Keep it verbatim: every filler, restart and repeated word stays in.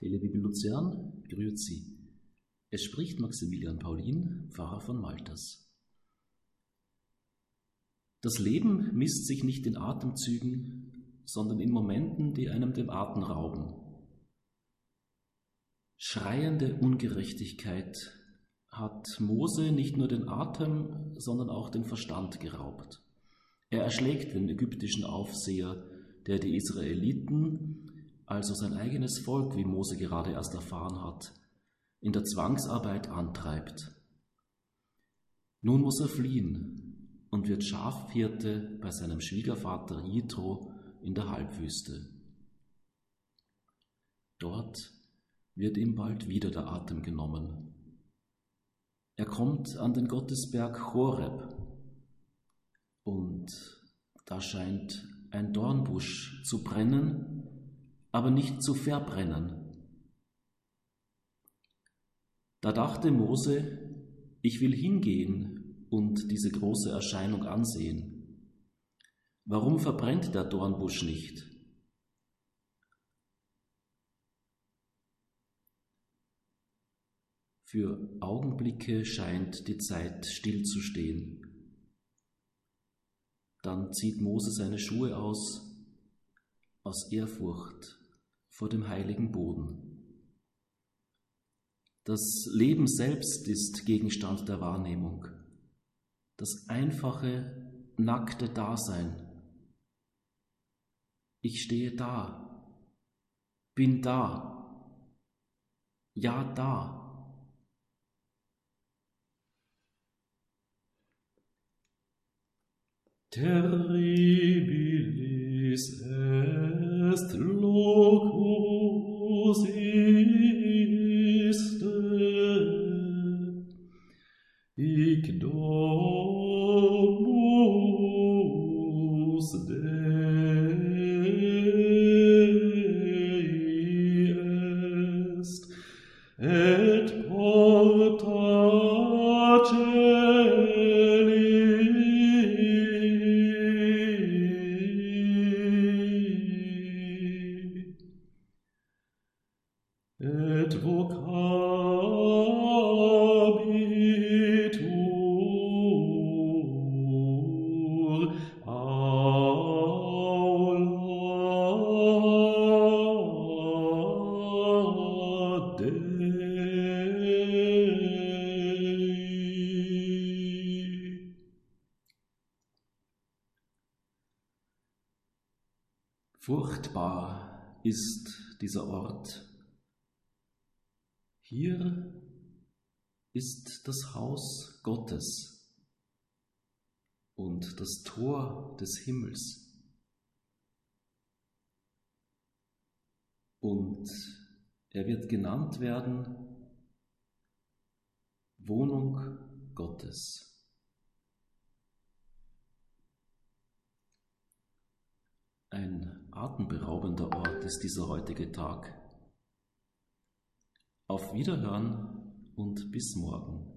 Telebibel Luzern grüßt Sie. Es spricht Maximilian Paulin, Pfarrer von Malters. Das Leben misst sich nicht in Atemzügen, sondern in Momenten, die einem den Atem rauben. Schreiende Ungerechtigkeit hat Mose nicht nur den Atem, sondern auch den Verstand geraubt. Er erschlägt den ägyptischen Aufseher, der die Israeliten, also sein eigenes Volk, wie Mose gerade erst erfahren hat, in der Zwangsarbeit antreibt. Nun muss er fliehen und wird Schafhirte bei seinem Schwiegervater Jitro in der Halbwüste. Dort wird ihm bald wieder der Atem genommen. Er kommt an den Gottesberg Horeb und da scheint ein Dornbusch zu brennen, aber nicht zu verbrennen. Da dachte Mose, ich will hingehen und diese große Erscheinung ansehen. Warum verbrennt der Dornbusch nicht? Für Augenblicke scheint die Zeit stillzustehen. Dann zieht Mose seine Schuhe aus, aus Ehrfurcht vor dem heiligen Boden. Das Leben selbst ist Gegenstand der Wahrnehmung. Das einfache, nackte Dasein. Ich stehe da, bin da, ja da. Terribilis est locus iste, hic domus Dei est, et porta et vocabitur aula Dei. Furchtbar ist dieser Ort. Hier ist das Haus Gottes und das Tor des Himmels. Und er wird genannt werden Wohnung Gottes. Ein atemberaubender Ort ist dieser heutige Tag. Auf Wiederhören und bis morgen.